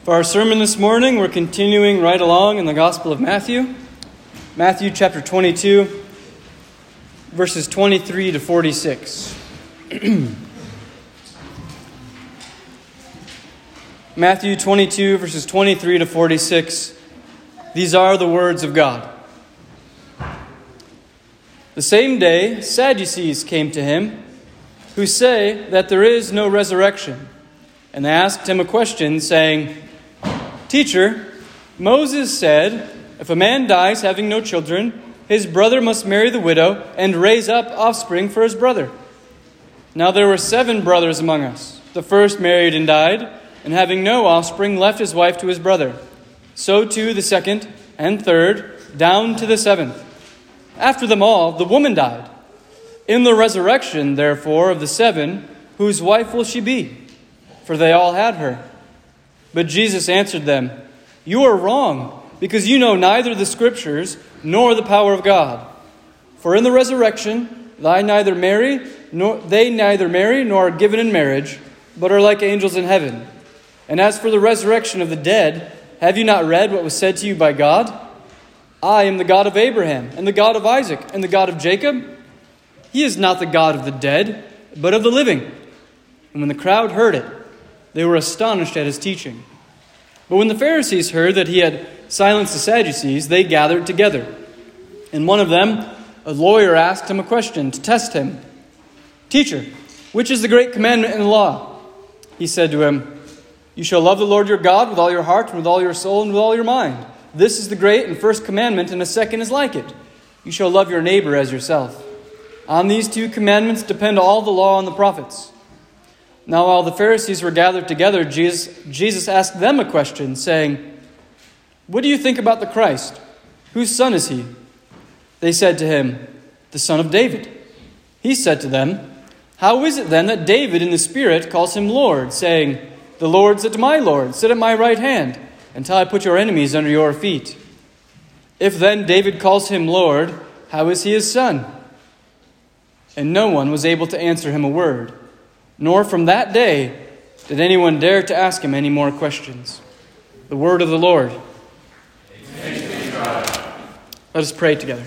For our sermon this morning, we're continuing right along in the Gospel of Matthew. Matthew chapter 22, verses 23 to 46. Matthew 22, verses 23 to 46. These are the words of God. The same day, Sadducees came to him, who say that there is no resurrection. And they asked him a question, saying, "Teacher, Moses said, if a man dies having no children, his brother must marry the widow and raise up offspring for his brother. Now there were 7 brothers among us. The first married and died, and having no offspring left his wife to his brother. So too the second and third, down to the 7th. After them all, the woman died. In the resurrection, therefore, of the 7, whose wife will she be? For they all had her." But Jesus answered them, "You are wrong, because you know neither the Scriptures nor the power of God. For in the resurrection they neither marry nor are given in marriage, but are like angels in heaven. And as for the resurrection of the dead, have you not read what was said to you by God? I am the God of Abraham, and the God of Isaac, and the God of Jacob. He is not the God of the dead, but of the living." And when the crowd heard it, they were astonished at his teaching. But when the Pharisees heard that he had silenced the Sadducees, they gathered together. And one of them, a lawyer, asked him a question to test him. "Teacher, which is the great commandment in the law?" He said to him, "You shall love the Lord your God with all your heart and with all your soul and with all your mind. This is the great and first commandment, and a second is like it. You shall love your neighbor as yourself. On these 2 commandments depend all the law and the prophets." Now while the Pharisees were gathered together, Jesus asked them a question, saying, "What do you think about the Christ? Whose son is he?" They said to him, "The son of David." He said to them, "How is it then that David in the Spirit calls him Lord, saying, 'The Lord said to my Lord, sit at my right hand, until I put your enemies under your feet'? If then David calls him Lord, how is he his son?" And no one was able to answer him a word. Nor from that day did anyone dare to ask him any more questions. The word of the Lord. Thanks be to God. Let us pray together.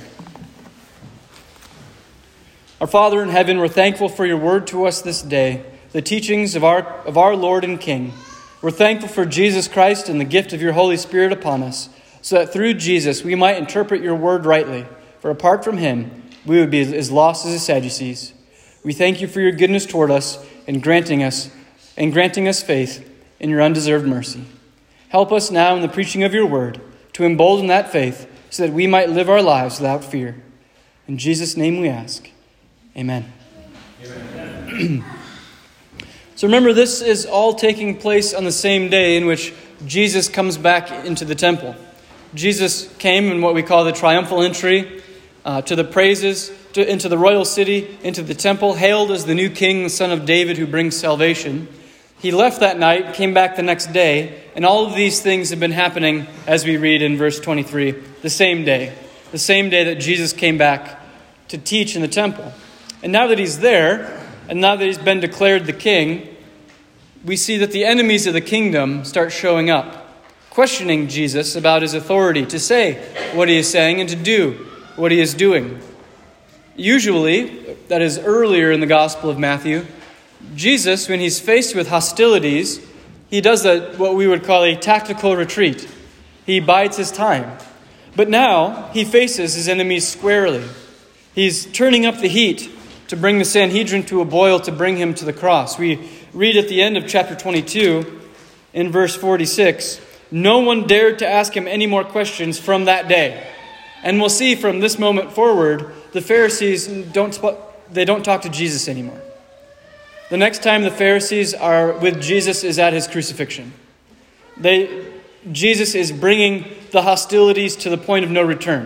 Our Father in heaven, we're thankful for your word to us this day, the teachings of our Lord and King. We're thankful for Jesus Christ and the gift of your Holy Spirit upon us, so that through Jesus we might interpret your word rightly. For apart from him, we would be as lost as the Sadducees. We thank you for your goodness toward us and granting us faith in your undeserved mercy. Help us now in the preaching of your word to embolden that faith so that we might live our lives without fear. In Jesus' name we ask. Amen. Amen. So remember, this is all taking place on the same day in which Jesus comes back into the temple. Jesus came in what we call the triumphal entry to the praises, into the royal city, into the temple, hailed as the new king, the son of David, who brings salvation. He left that night, came back the next day, and all of these things have been happening, as we read in verse 23, the same day that Jesus came back to teach in the temple. And now that he's there, and now that he's been declared the king, we see that the enemies of the kingdom start showing up, questioning Jesus about his authority to say what he is saying and to do what he is doing. Usually, that is earlier in the Gospel of Matthew, Jesus, when he's faced with hostilities, he does what we would call a tactical retreat. He bides his time. But now, he faces his enemies squarely. He's turning up the heat to bring the Sanhedrin to a boil, to bring him to the cross. We read at the end of chapter 22, in verse 46, no one dared to ask him any more questions from that day. And we'll see from this moment forward, the Pharisees don't talk to Jesus anymore. The next time the Pharisees are with Jesus is at his crucifixion. Jesus is bringing the hostilities to the point of no return.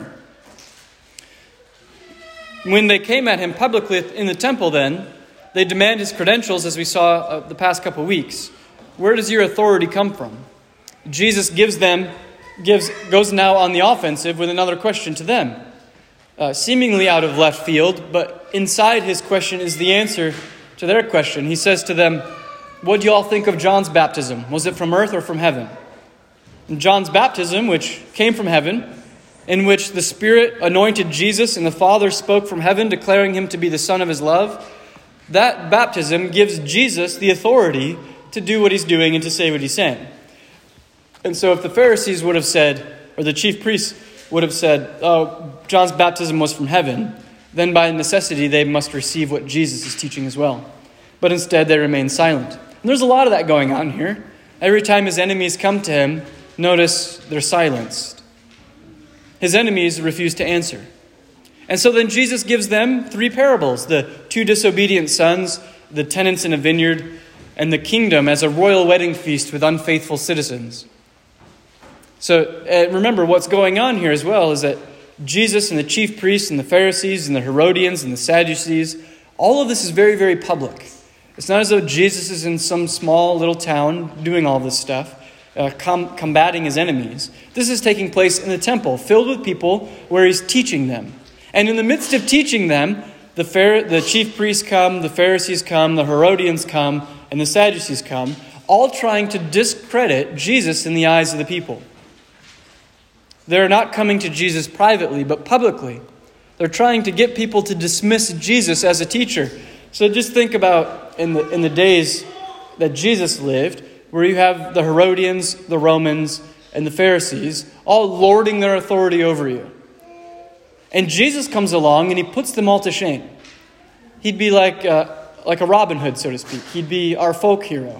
When they came at him publicly in the temple then, they demand his credentials, as we saw the past couple of weeks. Where does your authority come from? Jesus goes now on the offensive with another question to them. Seemingly out of left field, but inside his question is the answer to their question. He says to them, "What do you all think of John's baptism? Was it from earth or from heaven?" John's baptism, which came from heaven, in which the Spirit anointed Jesus and the Father spoke from heaven, declaring him to be the Son of his love, that baptism gives Jesus the authority to do what he's doing and to say what he's saying. And so if the Pharisees would have said, or the chief priests would have said, oh, John's baptism was from heaven, then by necessity they must receive what Jesus is teaching as well. But instead they remain silent. And there's a lot of that going on here. Every time his enemies come to him, notice they're silenced. His enemies refuse to answer. And so then Jesus gives them 3 parables: the 2 disobedient sons, the tenants in a vineyard, and the kingdom as a royal wedding feast with unfaithful citizens. So remember, what's going on here as well is that Jesus and the chief priests and the Pharisees and the Herodians and the Sadducees, all of this is very, very public. It's not as though Jesus is in some small little town doing all this stuff, combating his enemies. This is taking place in the temple, filled with people where he's teaching them. And in the midst of teaching them, the chief priests come, the Pharisees come, the Herodians come, and the Sadducees come, all trying to discredit Jesus in the eyes of the people. They're not coming to Jesus privately, but publicly. They're trying to get people to dismiss Jesus as a teacher. So just think about in the days that Jesus lived, where you have the Herodians, the Romans, and the Pharisees all lording their authority over you. And Jesus comes along and he puts them all to shame. He'd be like a Robin Hood, so to speak. He'd be our folk hero.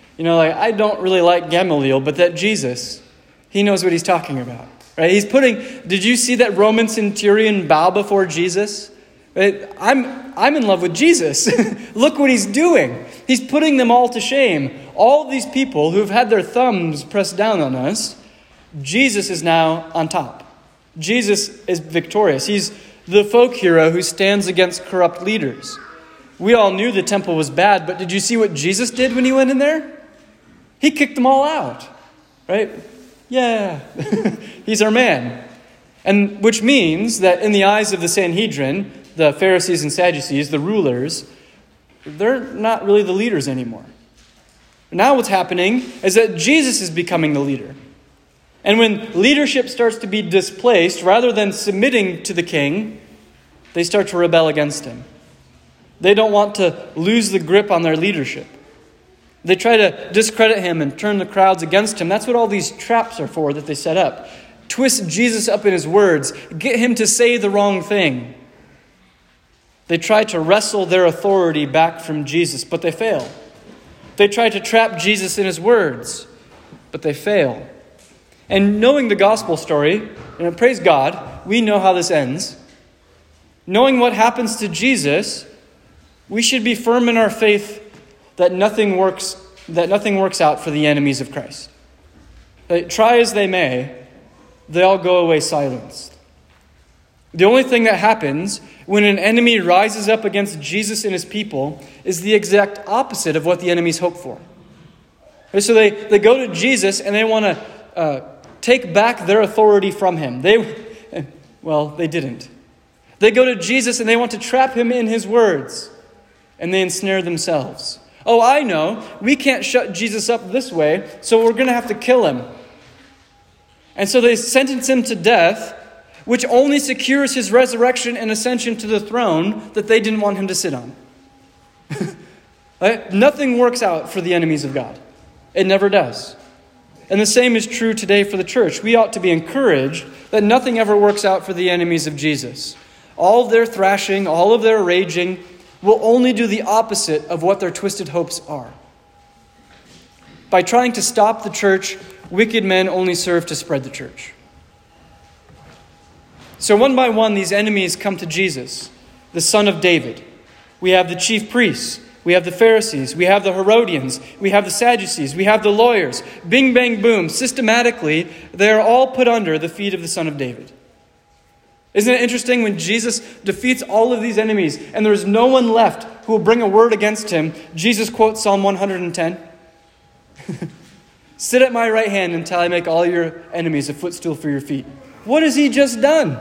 I don't really like Gamaliel, but that Jesus, he knows what he's talking about. Right? Did you see that Roman centurion bow before Jesus? Right? I'm in love with Jesus. Look what he's doing. He's putting them all to shame. All these people who've had their thumbs pressed down on us, Jesus is now on top. Jesus is victorious. He's the folk hero who stands against corrupt leaders. We all knew the temple was bad, but did you see what Jesus did when he went in there? He kicked them all out. Right? Yeah, he's our man. And which means that in the eyes of the Sanhedrin, the Pharisees and Sadducees, the rulers, they're not really the leaders anymore. Now what's happening is that Jesus is becoming the leader. And when leadership starts to be displaced, rather than submitting to the king, they start to rebel against him. They don't want to lose the grip on their leadership. They try to discredit him and turn the crowds against him. That's what all these traps are for that they set up. Twist Jesus up in his words. Get him to say the wrong thing. They try to wrestle their authority back from Jesus, but they fail. They try to trap Jesus in his words, but they fail. And knowing the gospel story, and praise God, we know how this ends. Knowing what happens to Jesus, we should be firm in our faith that nothing works out for the enemies of Christ. Try as they may, they all go away silenced. The only thing that happens when an enemy rises up against Jesus and his people is the exact opposite of what the enemies hope for. So they go to Jesus and they want to take back their authority from him. They didn't. They go to Jesus and they want to trap him in his words, and they ensnare themselves. Oh, I know, we can't shut Jesus up this way, so we're going to have to kill him. And so they sentence him to death, which only secures his resurrection and ascension to the throne that they didn't want him to sit on. Right? Nothing works out for the enemies of God. It never does. And the same is true today for the church. We ought to be encouraged that nothing ever works out for the enemies of Jesus. All of their thrashing, all of their raging will only do the opposite of what their twisted hopes are. By trying to stop the church, wicked men only serve to spread the church. So one by one, these enemies come to Jesus, the Son of David. We have the chief priests. We have the Pharisees. We have the Herodians. We have the Sadducees. We have the lawyers. Bing, bang, boom. Systematically, they are all put under the feet of the Son of David. Isn't it interesting when Jesus defeats all of these enemies and there's no one left who will bring a word against him? Jesus quotes Psalm 110. Sit at my right hand until I make all your enemies a footstool for your feet. What has he just done?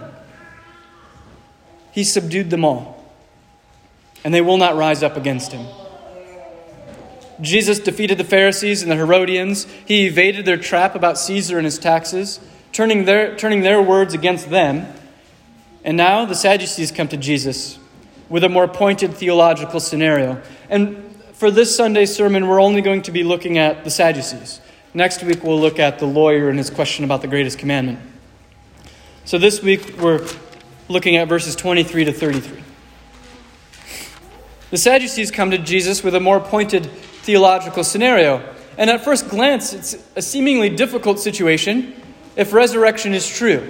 He subdued them all, and they will not rise up against him. Jesus defeated the Pharisees and the Herodians. He evaded their trap about Caesar and his taxes, turning their words against them. And now the Sadducees come to Jesus with a more pointed theological scenario. And for this Sunday's sermon, we're only going to be looking at the Sadducees. Next week, we'll look at the lawyer and his question about the greatest commandment. So this week, we're looking at verses 23 to 33. The Sadducees come to Jesus with a more pointed theological scenario. And at first glance, it's a seemingly difficult situation if resurrection is true.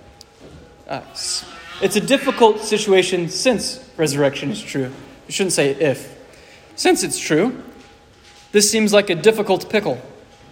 It's a difficult situation since resurrection is true. You shouldn't say if. Since it's true, this seems like a difficult pickle.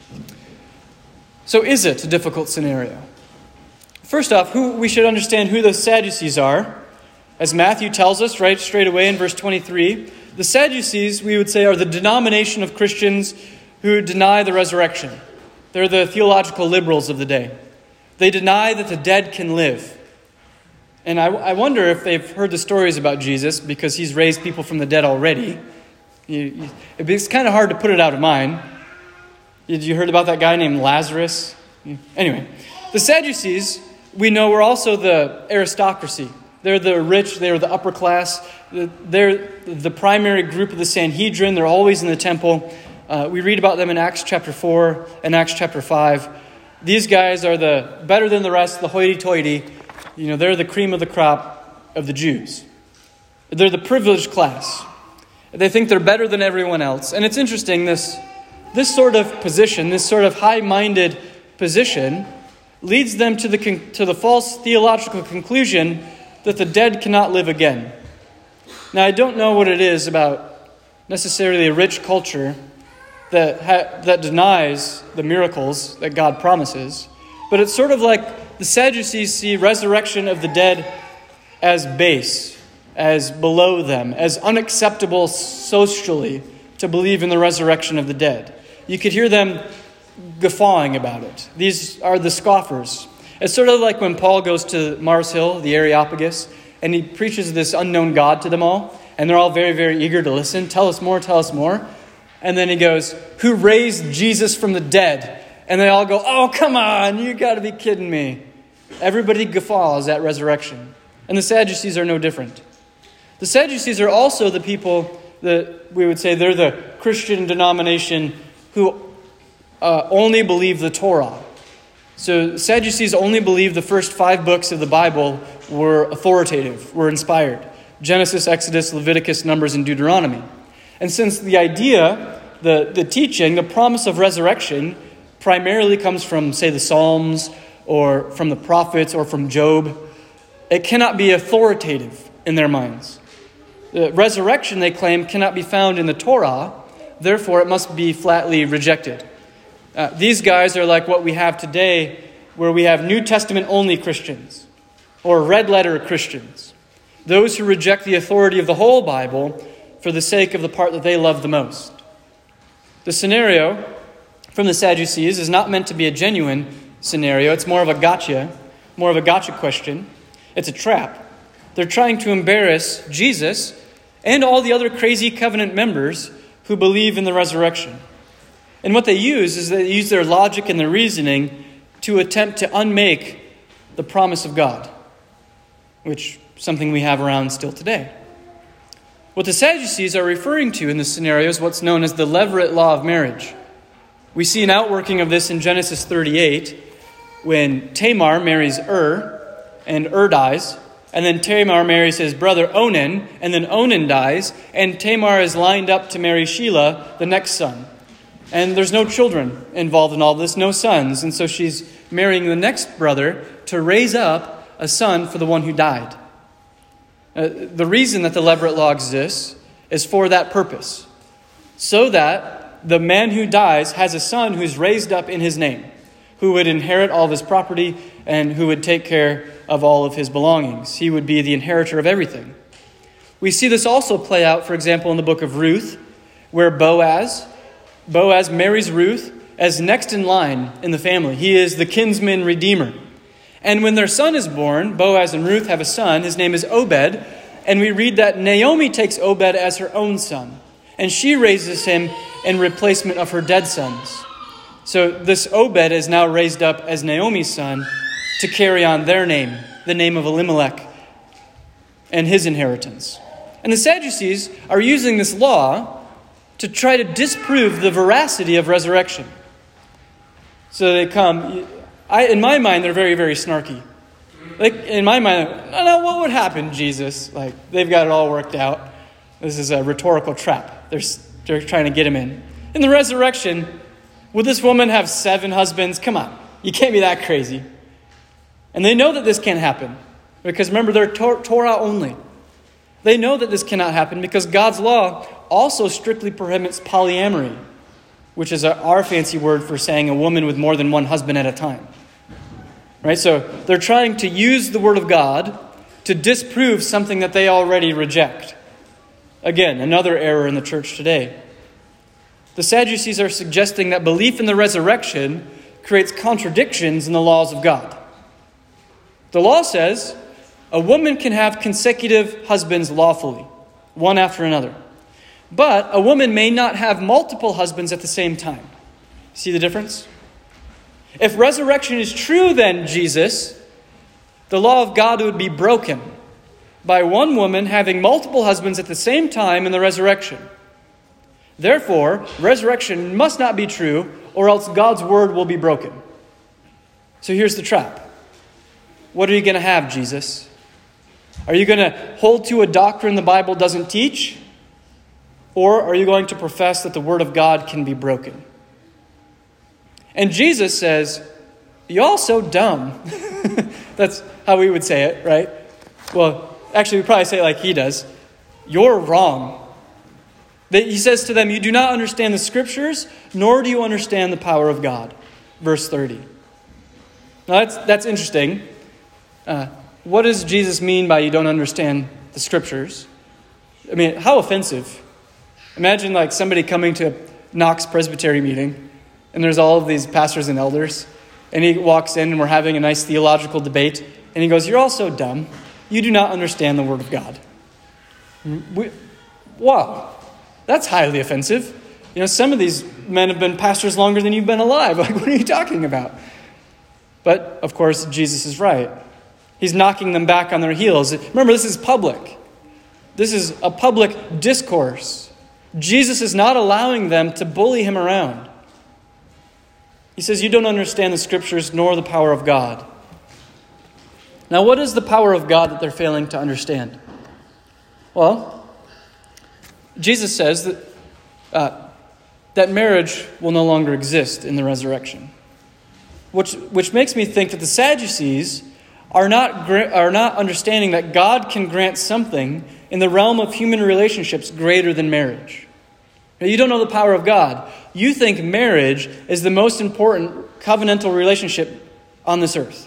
So is it a difficult scenario? First off, we should understand who the Sadducees are. As Matthew tells us right straight away in verse 23, the Sadducees, we would say, are the denomination of Christians who deny the resurrection. They're the theological liberals of the day. They deny that the dead can live. And I wonder if they've heard the stories about Jesus because he's raised people from the dead already. It's kind of hard to put it out of mind. You heard about that guy named Lazarus? Anyway, the Sadducees, we know, were also the aristocracy. They're the rich, they're the upper class. They're the primary group of the Sanhedrin. They're always in the temple. We read about them in Acts chapter 4 and Acts chapter 5. These guys are the better than the rest, the hoity-toity. They're the cream of the crop of the Jews. They're the privileged class. They think they're better than everyone else. And it's interesting, this sort of position, this sort of high-minded position, leads them to the false theological conclusion that the dead cannot live again. Now, I don't know what it is about necessarily a rich culture that denies the miracles that God promises, but it's sort of like the Sadducees see resurrection of the dead as base, as below them, as unacceptable socially to believe in the resurrection of the dead. You could hear them guffawing about it. These are the scoffers. It's sort of like when Paul goes to Mars Hill, the Areopagus, and he preaches this unknown God to them all, and they're all very, very eager to listen. Tell us more, tell us more. And then he goes, who raised Jesus from the dead? And they all go, oh, come on, you got to be kidding me. Everybody guffaws at resurrection. And the Sadducees are no different. The Sadducees are also the people that we would say they're the Christian denomination who only believe the Torah. So Sadducees only believe the first 5 books of the Bible were authoritative, were inspired. Genesis, Exodus, Leviticus, Numbers, and Deuteronomy. And since the idea, the teaching, the promise of resurrection primarily comes from, say, the Psalms or from the prophets or from Job, it cannot be authoritative in their minds. The resurrection, they claim, cannot be found in the Torah, therefore it must be flatly rejected. These guys are like what we have today, where we have New Testament-only Christians or red-letter Christians, those who reject the authority of the whole Bible for the sake of the part that they love the most. The scenario from the Sadducees is not meant to be a genuine scenario. It's more of a gotcha question. It's a trap. They're trying to embarrass Jesus and all the other crazy covenant members who believe in the resurrection. And what they use is they use their logic and their reasoning to attempt to unmake the promise of God, which is something we have around still today. What the Sadducees are referring to in this scenario is what's known as the Levirate law of marriage. We see an outworking of this in Genesis 38 when Tamar marries and dies, and then Tamar marries his brother Onan, and then Onan dies, and Tamar is lined up to marry Shelah, the next son. And there's no children involved in all this, no sons, and so she's marrying the next brother to raise up a son for the one who died. The reason that the Levirate law exists is for that purpose, so that the man who dies has a son who's raised up in his name, who would inherit all of his property and who would take care of all of his belongings. He would be the inheritor of everything. We see this also play out, for example, in the book of Ruth, where Boaz marries Ruth as next in line in the family. He is the kinsman redeemer. And when their son is born, Boaz and Ruth have a son. His name is Obed. And we read that Naomi takes Obed as her own son. and she raises him in replacement of her dead sons. So this Obed is now raised up as Naomi's son to carry on their name, the name of Elimelech, and his inheritance. And the Sadducees are using this law to try to disprove the veracity of resurrection. So they come, in my mind, they're very, very snarky. Like, in my mind, no, what would happen, Jesus? Like, they've got it all worked out. This is a rhetorical trap. They're trying to get him in. In the resurrection, would this woman have 7 husbands? Come on, you can't be that crazy. And they know that this can't happen. Because remember, they're Torah only. They know that this cannot happen because God's law also strictly prohibits polyamory, which is our fancy word for saying a woman with more than one husband at a time. Right? So they're trying to use the word of God to disprove something that they already reject. Again, another error in the church today. The Sadducees are suggesting that belief in the resurrection creates contradictions in the laws of God. The law says a woman can have consecutive husbands lawfully, one after another. But a woman may not have multiple husbands at the same time. See the difference? If resurrection is true, then, Jesus, the law of God would be broken by one woman having multiple husbands at the same time in the resurrection. Therefore, resurrection must not be true, or else God's word will be broken. So here's the trap. What are you going to have, Jesus? Are you going to hold to a doctrine the Bible doesn't teach? Or are you going to profess that the word of God can be broken? And Jesus says, y'all so dumb. That's how we would say it, right? Well, actually, we probably say it like he does. You're wrong. He says to them, you do not understand the scriptures, nor do you understand the power of God. Verse 30. Now that's interesting. What does Jesus mean by you don't understand the scriptures? I mean, how offensive. Imagine like somebody coming to a Knox Presbytery meeting, and there's all of these pastors and elders, and he walks in and we're having a nice theological debate, and he goes, you're all so dumb. You do not understand the word of God. Wow, that's highly offensive. You know, some of these men have been pastors longer than you've been alive. Like, what are you talking about? But, of course, Jesus is right. He's knocking them back on their heels. Remember, this is public. This is a public discourse. Jesus is not allowing them to bully him around. He says, you don't understand the scriptures nor the power of God. Now, what is the power of God that they're failing to understand? Well, Jesus says that marriage will no longer exist in the resurrection, which makes me think that the Sadducees are not understanding that God can grant something in the realm of human relationships greater than marriage. Now, you don't know the power of God. You think marriage is the most important covenantal relationship on this earth.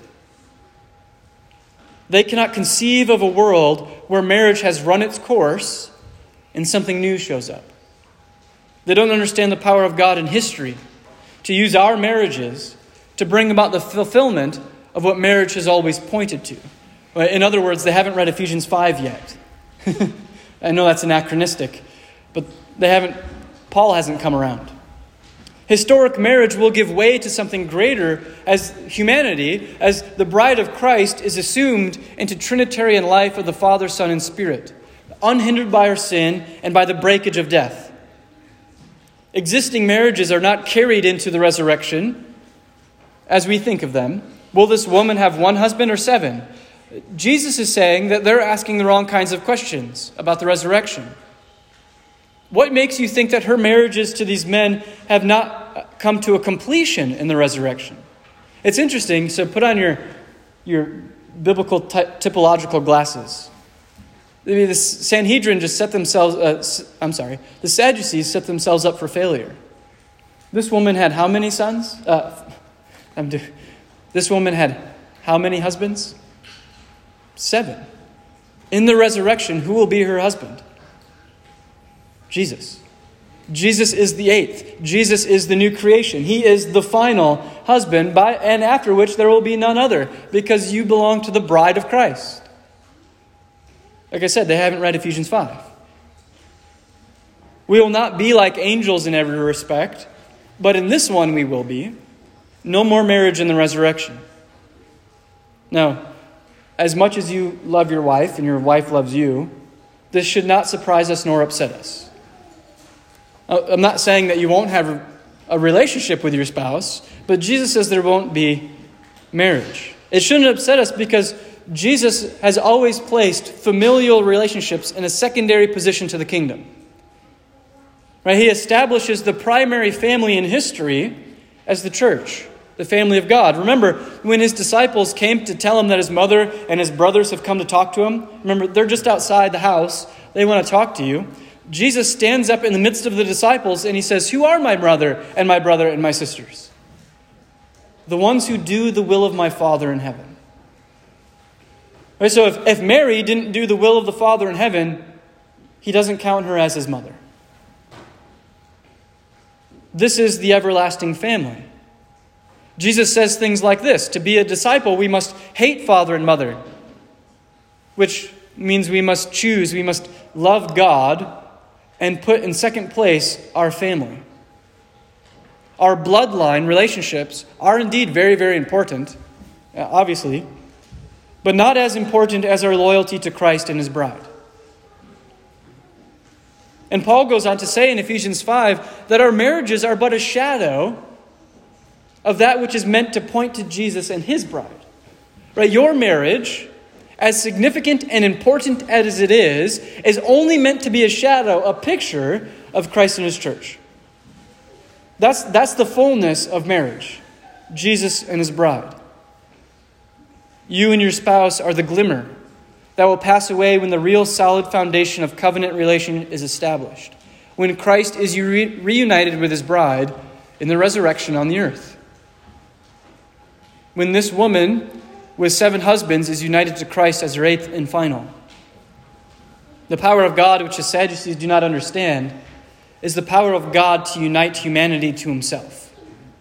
They cannot conceive of a world where marriage has run its course and something new shows up. They don't understand the power of God in history to use our marriages to bring about the fulfillment of what marriage has always pointed to. In other words, they haven't read Ephesians 5 yet. I know that's anachronistic, but Paul hasn't come around. Historic marriage will give way to something greater as humanity, as the bride of Christ is assumed into Trinitarian life of the Father, Son, and Spirit, unhindered by our sin and by the breakage of death. Existing marriages are not carried into the resurrection as we think of them. Will this woman have one husband or 7? Jesus is saying that they're asking the wrong kinds of questions about the resurrection. What makes you think that her marriages to these men have not come to a completion in the resurrection? It's interesting. So put on your biblical typological glasses. The Sanhedrin just set themselves. The Sadducees set themselves up for failure. This woman had how many sons? This woman had how many husbands? 7. In the resurrection, who will be her husband? Jesus. Jesus is the 8th. Jesus is the new creation. He is the final husband, and after which there will be none other, because you belong to the bride of Christ. Like I said, they haven't read Ephesians 5. We will not be like angels in every respect, but in this one we will be. No more marriage in the resurrection. Now, as much as you love your wife and your wife loves you, this should not surprise us nor upset us. I'm not saying that you won't have a relationship with your spouse, but Jesus says there won't be marriage. It shouldn't upset us because Jesus has always placed familial relationships in a secondary position to the kingdom. Right? He establishes the primary family in history as the church, the family of God. Remember, when his disciples came to tell him that his mother and his brothers have come to talk to him, remember, they're just outside the house. They want to talk to you. Jesus stands up in the midst of the disciples and he says, "Who are my brother and my sisters? The ones who do the will of my Father in heaven." Right, so if Mary didn't do the will of the Father in heaven, he doesn't count her as his mother. This is the everlasting family. Jesus says things like this: to be a disciple, we must hate father and mother, which means we must love God and put in second place our family. Our bloodline relationships are indeed very, very important, obviously, but not as important as our loyalty to Christ and his bride. And Paul goes on to say in Ephesians 5 that our marriages are but a shadow of that which is meant to point to Jesus and his bride. Right? Your marriage, as significant and important as it is only meant to be a shadow, a picture of Christ and his church. That's the fullness of marriage, Jesus and his bride. You and your spouse are the glimmer that will pass away when the real solid foundation of covenant relation is established, when Christ is reunited with his bride in the resurrection on the earth. When this woman with 7 husbands is united to Christ as her 8th and final. The power of God, which the Sadducees do not understand, is the power of God to unite humanity to himself.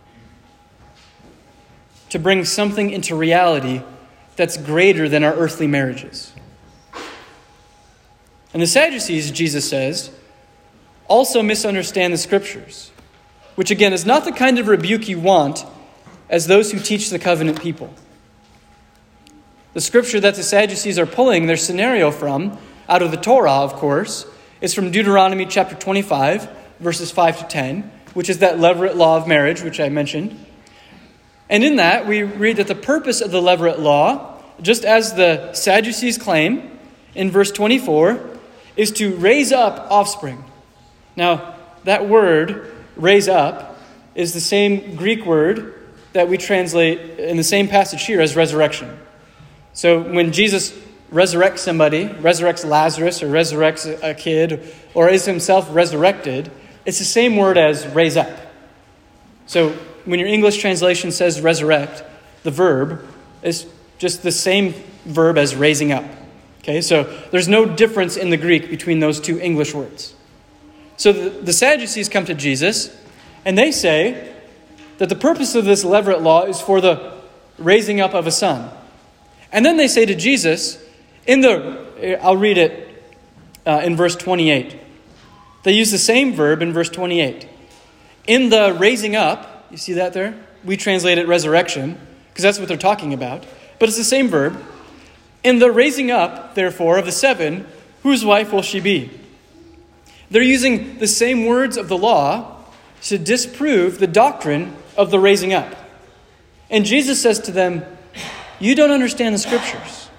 To bring something into reality that's greater than our earthly marriages. And the Sadducees, Jesus says, also misunderstand the Scriptures, which again is not the kind of rebuke you want as those who teach the covenant people. The Scripture that the Sadducees are pulling their scenario from, out of the Torah, of course, is from Deuteronomy chapter 25, verses 5 to 10, which is that levirate law of marriage, which I mentioned. And in that, we read that the purpose of the levirate law, just as the Sadducees claim, in verse 24, is to raise up offspring. Now, that word, raise up, is the same Greek word that we translate in the same passage here as resurrection. So when Jesus resurrects somebody, resurrects Lazarus or resurrects a kid, or is himself resurrected, it's the same word as raise up. So when your English translation says resurrect, the verb is just the same verb as raising up. Okay, so there's no difference in the Greek between those two English words. So the Sadducees come to Jesus, and they say that the purpose of this levirate law is for the raising up of a son. And then they say to Jesus, I'll read it in verse 28. They use the same verb in verse 28. In the raising up, you see that there? We translate it resurrection, because that's what they're talking about. But it's the same verb. In the raising up, therefore, of the 7, whose wife will she be? They're using the same words of the law to disprove the doctrine of the raising up. And Jesus says to them, you don't understand the Scriptures.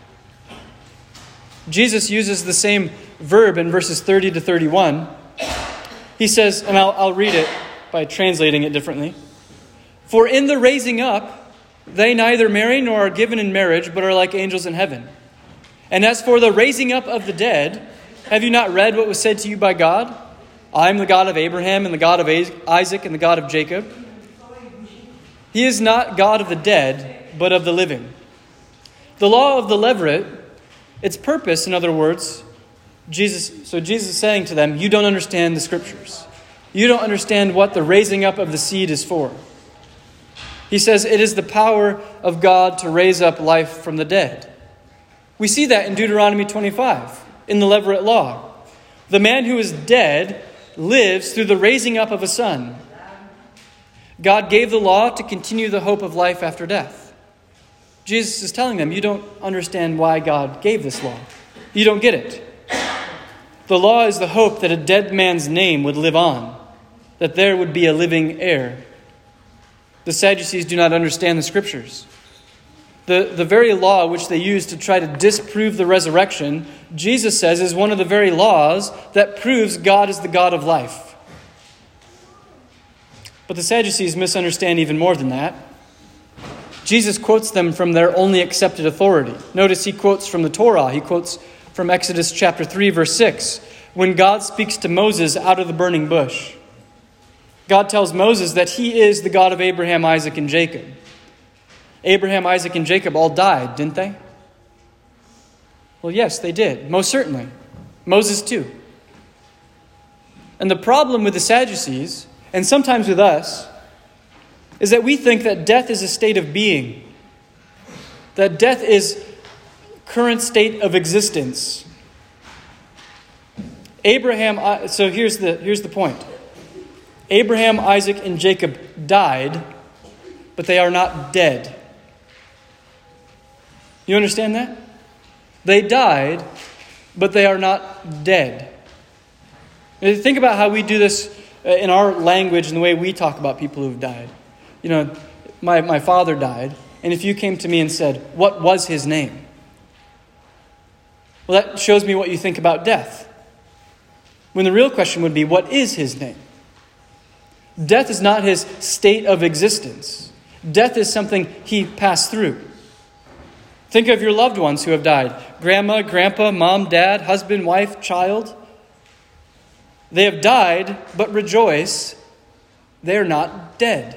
Jesus uses the same verb in verses 30 to 31. He says, and I'll read it by translating it differently. For in the raising up, they neither marry nor are given in marriage, but are like angels in heaven. And as for the raising up of the dead, have you not read what was said to you by God? I am the God of Abraham and the God of Isaac and the God of Jacob. He is not God of the dead, but of the living. The law of the levirate, its purpose, in other words, Jesus is saying to them, you don't understand the Scriptures. You don't understand what the raising up of the seed is for. He says it is the power of God to raise up life from the dead. We see that in Deuteronomy 25, in the levirate law. The man who is dead lives through the raising up of a son. God gave the law to continue the hope of life after death. Jesus is telling them, you don't understand why God gave this law. You don't get it. The law is the hope that a dead man's name would live on, that there would be a living heir. The Sadducees do not understand the Scriptures. The very law which they use to try to disprove the resurrection, Jesus says, is one of the very laws that proves God is the God of life. But the Sadducees misunderstand even more than that. Jesus quotes them from their only accepted authority. Notice he quotes from the Torah. He quotes from Exodus chapter 3, verse 6, when God speaks to Moses out of the burning bush. God tells Moses that he is the God of Abraham, Isaac, and Jacob. Abraham, Isaac, and Jacob all died, didn't they? Well, yes, they did. Most certainly. Moses too. And the problem with the Sadducees, and sometimes with us, is that we think that death is a state of being. That death is current state of existence. So here's the point. Abraham, Isaac, and Jacob died, but they are not dead. You understand that? They died, but they are not dead. Think about how we do this in our language and the way we talk about people who've died. You know, my father died, and if you came to me and said, what was his name? Well, that shows me what you think about death. When the real question would be, what is his name? Death is not his state of existence. Death is something he passed through. Think of your loved ones who have died. Grandma, grandpa, mom, dad, husband, wife, child. They have died, but rejoice, they are not dead.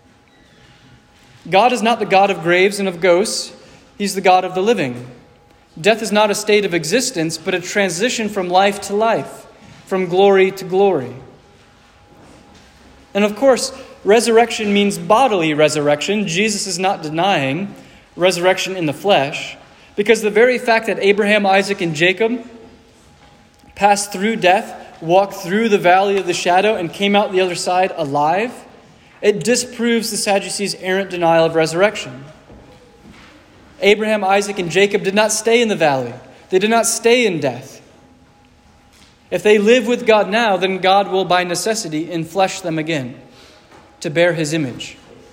God is not the God of graves and of ghosts. He's the God of the living. Death is not a state of existence, but a transition from life to life, from glory to glory. And of course, resurrection means bodily resurrection. Jesus is not denying resurrection in the flesh, because the very fact that Abraham, Isaac, and Jacob passed through death, walked through the valley of the shadow, and came out the other side alive, it disproves the Sadducees' errant denial of resurrection. Abraham, Isaac, and Jacob did not stay in the valley. They did not stay in death. If they live with God now, then God will by necessity enflesh them again to bear his image.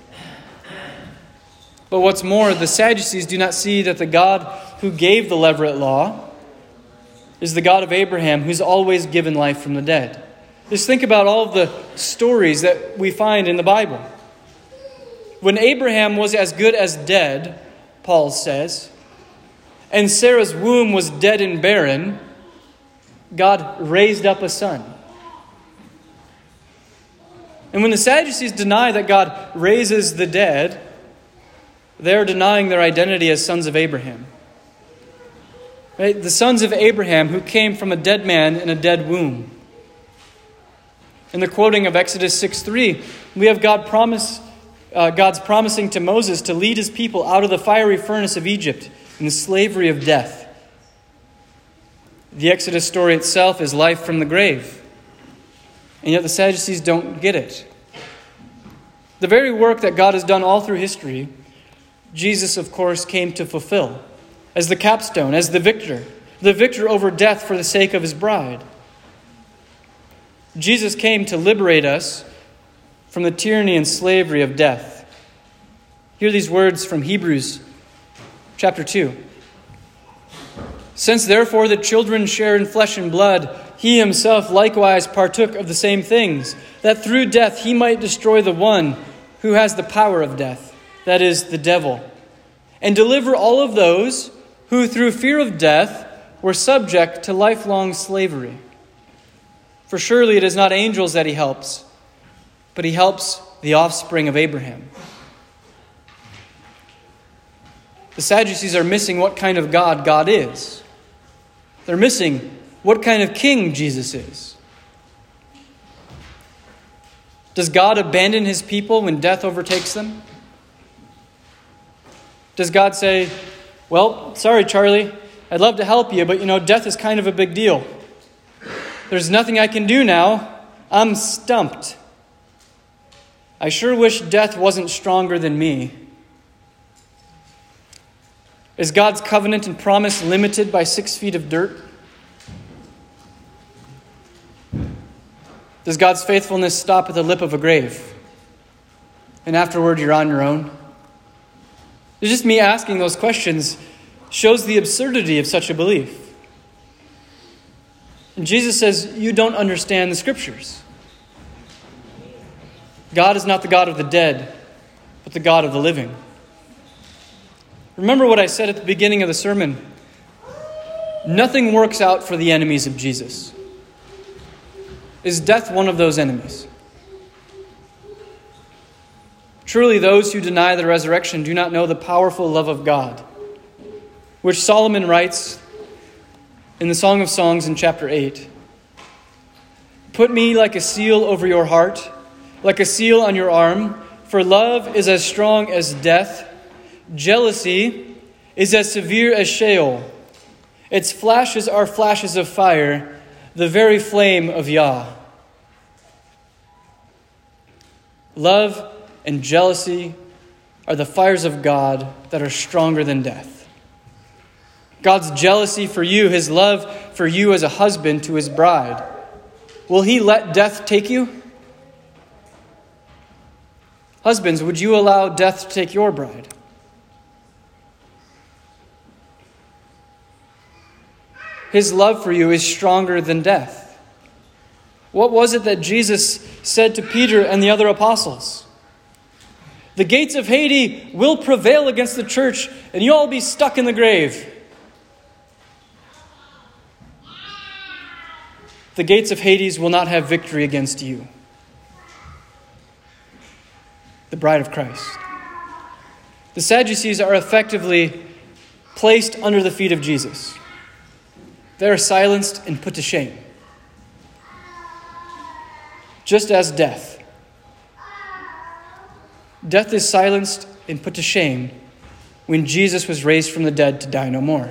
But what's more, the Sadducees do not see that the God who gave the levirate law is the God of Abraham, who's always given life from the dead. Just think about all of the stories that we find in the Bible. When Abraham was as good as dead, Paul says, and Sarah's womb was dead and barren, God raised up a son. And when the Sadducees deny that God raises the dead, they're denying their identity as sons of Abraham. Right? The sons of Abraham who came from a dead man in a dead womb. In the quoting of Exodus 6:3, we have God's promising to Moses to lead his people out of the fiery furnace of Egypt in the slavery of death. The Exodus story itself is life from the grave. And yet the Sadducees don't get it. The very work that God has done all through history, Jesus, of course, came to fulfill as the capstone, as the victor over death for the sake of his bride. Jesus came to liberate us from the tyranny and slavery of death. Hear these words from Hebrews chapter 2. Since therefore the children share in flesh and blood, he himself likewise partook of the same things, that through death he might destroy the one who has the power of death, that is, the devil, and deliver all of those who through fear of death were subject to lifelong slavery. For surely it is not angels that he helps, but he helps the offspring of Abraham. The Sadducees are missing what kind of God is. They're missing what kind of king Jesus is. Does God abandon his people when death overtakes them? Does God say, well, sorry, Charlie, I'd love to help you, but death is kind of a big deal. There's nothing I can do now. I'm stumped. I sure wish death wasn't stronger than me. Is God's covenant and promise limited by 6 feet of dirt? Does God's faithfulness stop at the lip of a grave? And afterward, you're on your own? It's just me asking those questions shows the absurdity of such a belief. And Jesus says, you don't understand the Scriptures. God is not the God of the dead, but the God of the living. Remember what I said at the beginning of the sermon. Nothing works out for the enemies of Jesus. Is death one of those enemies? Truly, those who deny the resurrection do not know the powerful love of God, which Solomon writes in the Song of Songs in chapter 8. Put me like a seal over your heart, like a seal on your arm, for love is as strong as death. Jealousy is as severe as Sheol. Its flashes are flashes of fire, the very flame of Yah. Love and jealousy are the fires of God that are stronger than death. God's jealousy for you, his love for you as a husband to his bride. Will he let death take you? Husbands, would you allow death to take your bride? His love for you is stronger than death. What was it that Jesus said to Peter and the other apostles? The gates of Hades will prevail against the church, and you'll all be stuck in the grave. The gates of Hades will not have victory against you, the bride of Christ. The Sadducees are effectively placed under the feet of Jesus. They are silenced and put to shame, just as death. Death is silenced and put to shame when Jesus was raised from the dead to die no more.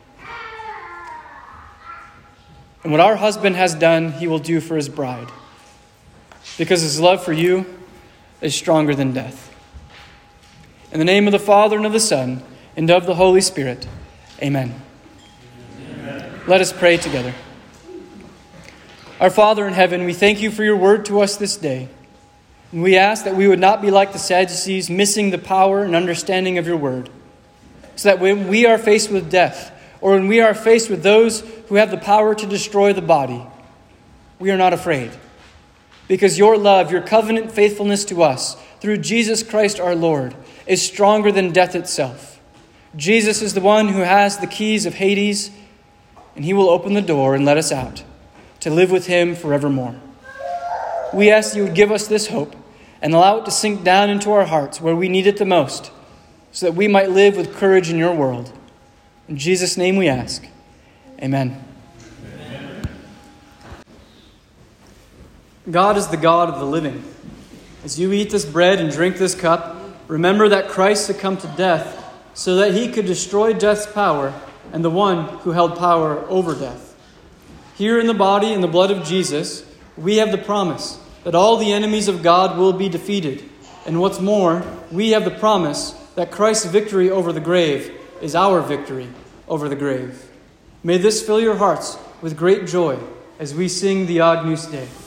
And what our husband has done, he will do for his bride, because his love for you is stronger than death. In the name of the Father, and of the Son, and of the Holy Spirit, amen. Let us pray together. Our Father in heaven, we thank you for your word to us this day. And we ask that we would not be like the Sadducees, missing the power and understanding of your word, so that when we are faced with death, or when we are faced with those who have the power to destroy the body, we are not afraid. Because your love, your covenant faithfulness to us, through Jesus Christ our Lord, is stronger than death itself. Jesus is the one who has the keys of Hades, and he will open the door and let us out to live with him forevermore. We ask you would give us this hope and allow it to sink down into our hearts where we need it the most, so that we might live with courage in your world. In Jesus' name we ask. Amen. Amen. God is the God of the living. As you eat this bread and drink this cup, remember that Christ succumbed to death so that he could destroy death's power and the one who held power over death. Here in the body and the blood of Jesus, we have the promise that all the enemies of God will be defeated. And what's more, we have the promise that Christ's victory over the grave is our victory over the grave. May this fill your hearts with great joy as we sing the Agnus Dei.